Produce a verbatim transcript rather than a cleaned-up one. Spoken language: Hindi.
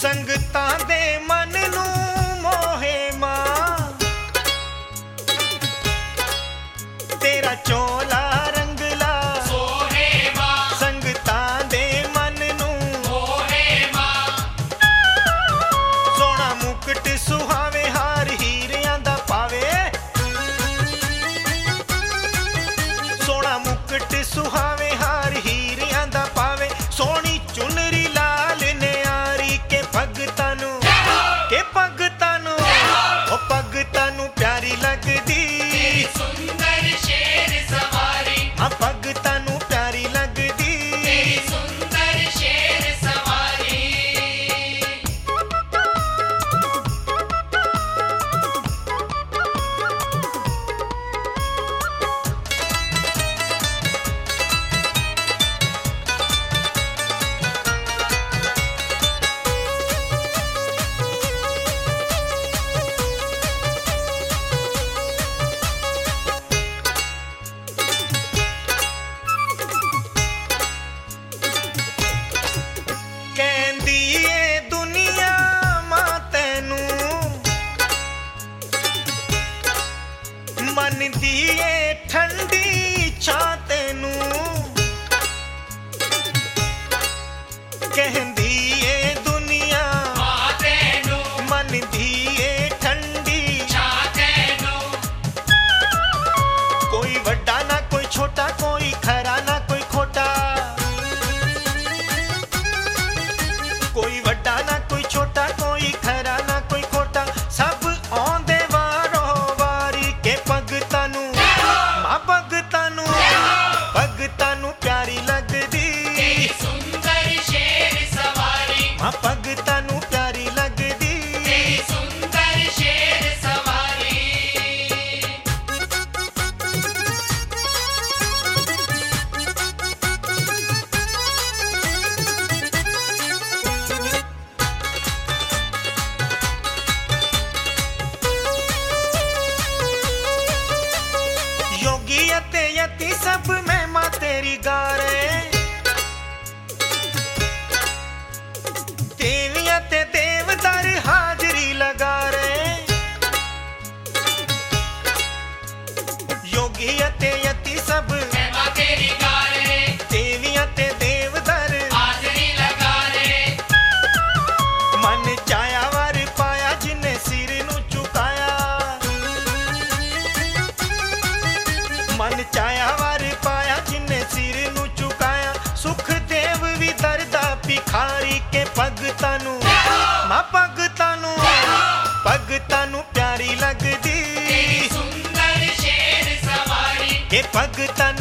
संगतां दे मन नू मोहे मां तेरा चोला रंगला सोहे मां संगतां दे मन नू मोहे मां सोना मुकुट सुहावे हार हीरियां दा पावे सोना मुकुट सुहावे हार हीरियां दा पावे सोनी चुनरी लाल न्यारी के भगतां नू के भगतां नू ओ भगतां नू प्यारी लगदी सुंदर शेर सवारी आ भगतां नू प्यारी लगदी तेरी सुंदर शेर सवारी कहंदी ए दुनिया मां तैनू मनदी ए ठंडी छां तैनू कहंदी ए दुनिया मां तैनू मनदी ए ठंडी छा तैनू कोई वड्डा ना कोई छोटा कोई खरा ना कोई खोटा कोई वड्डा ना कोई छोटा कोई खरा ना कोई खोटा सब आंदे वारो वारी के भगतां नू मां भगतां नू भगतां नू प्यारी लगदी तेरी सुंदर शेर सवारी मां भगतां नू प्यारी लगदी तेरी सुंदर शेर सवारी योगी अते यति सब महिमा तेरी गा रहे देवी अते देवदार हाजरी लगा रहे योगी अते यति सब महिमा तेरी गा रहे देवी अते देवदार हाजरी लगा रहे मन चाया वर पाया जिन्ने सिर नू झुकाया मन चाया वर पाया जिन्ने सिर नू झुकाया सुख देव भी दरदा भिखारी के भगतां नू मां भगतां नू भगतां नू प्यारी लगदी तेरी सुंदर शेर सवारी के भगतां